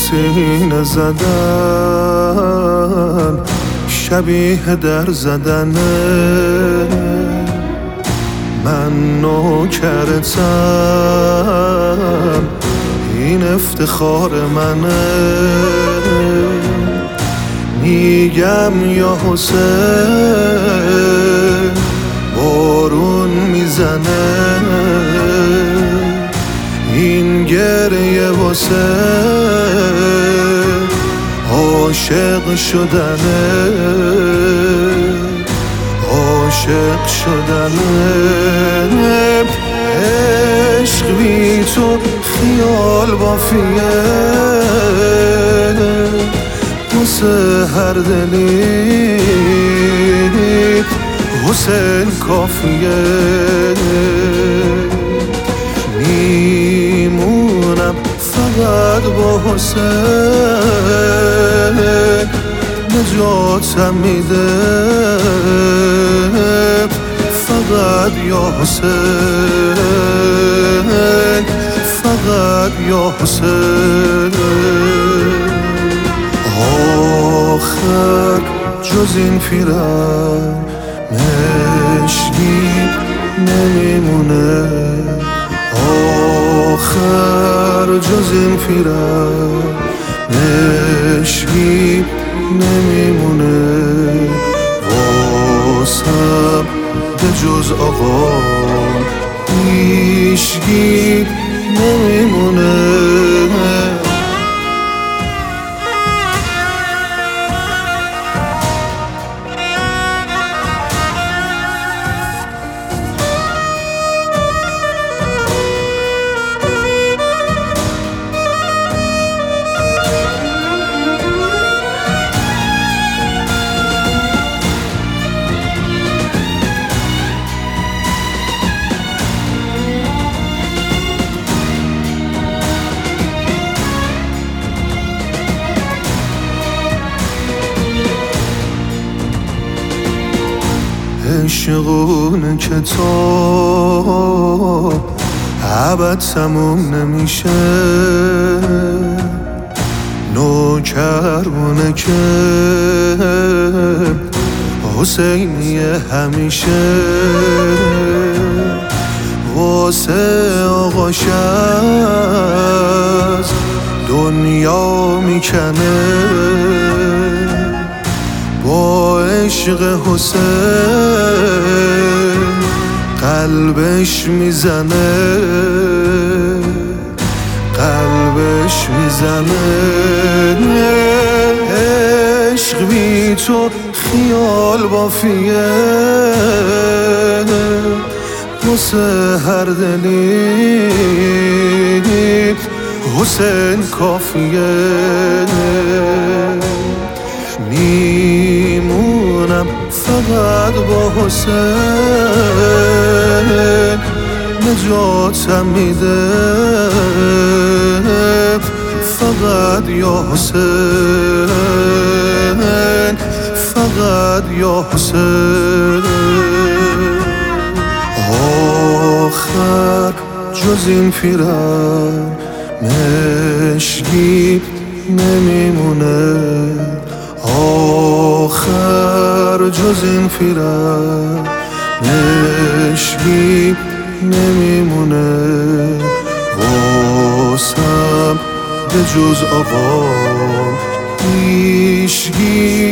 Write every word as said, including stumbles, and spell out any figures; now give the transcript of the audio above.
سینه زدن شبیه در زدنه، من نوکرتم این افتخار منه. میگم یا حسین بارون میزنه، این گریه واسه عاشق شدنه، عاشق شدنه. عشق بی تو خیال بافیه، واسه هر دلی حسین کافیه. میمونم فقط با حسین، نجاتم میده فقط یا حسین، فقط یا حسین. آخر جز این پیرن مشکی نمیمونه، آخر جز این پیرن مشکی نمیمونه. واسم به جز آقا هیچکی نمیمونه. عشقون کتاب ابد تموم نمیشه، نوکرونه که حسینی همیشه. واسه آقاش از دنیا میکنه، با عشق حسین قلبش میزنه، قلبش میزنه. عشق بی تو خیال بافیه، واسه هر دلی حسین کافیه. میمونم فقط با حسین، نجاتم میده فقط یا حسین، فقط یا حسین. آخر جز این پیرن مشکی نمیمونه، آخر جز این پیرن مشکی نمیمونه. واسم به جز آقا هیچکی